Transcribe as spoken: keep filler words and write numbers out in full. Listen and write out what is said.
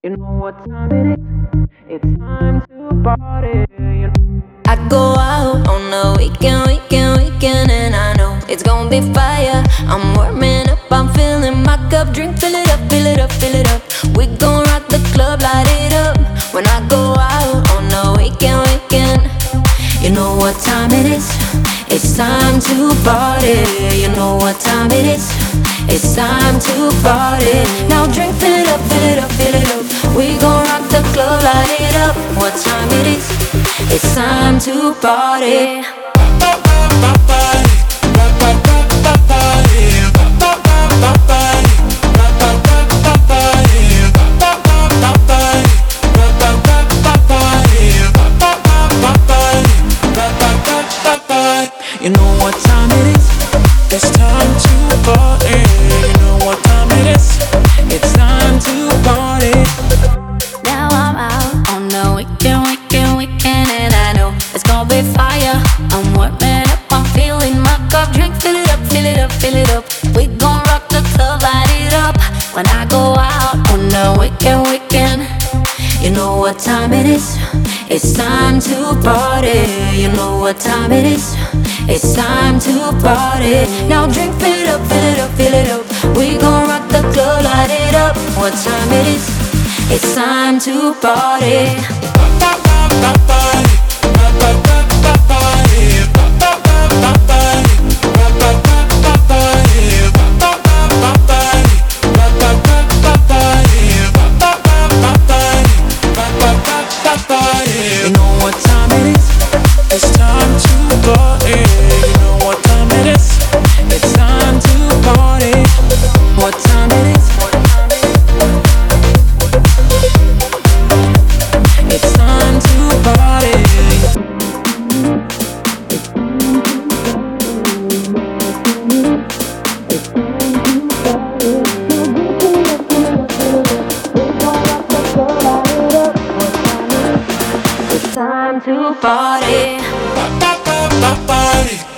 You know what time it is? It's time to party. You know. I go out on the weekend, weekend, weekend, and I know it's gonna be fire. I'm warming up, I'm filling my cup, drink, fill it up, fill it up, fill it up. We gon' rock the club, light it up. When I go out on the weekend, weekend, you know what time it is? It's time to party. You know what time it is? It's time to party. Now drink, fill it up, fill it up, fill it up. We gon' rock the club, light it up. What time it is? It's time to party. You know what time it is? It's time to party. You know what time it is? It's time to party. Now I'm out on the weekend, weekend, weekend, and I know it's gonna be fire. I'm warming up, I'm feeling my cup, drink, fill it up, fill it up, fill it up. We gon' rock the club, light it up. When I go out on the weekend, weekend, you know what time it is? It's time to party. You know what time it is? It's time to party. Now drink, fill it up, fill it up, fill it up. We gon' rock the club, light it up. What time it is? It's time to party. You know what time it is? It's time to party. You know what time it is? It's time to party. What time it is? It's time to party. It's time to party. Party.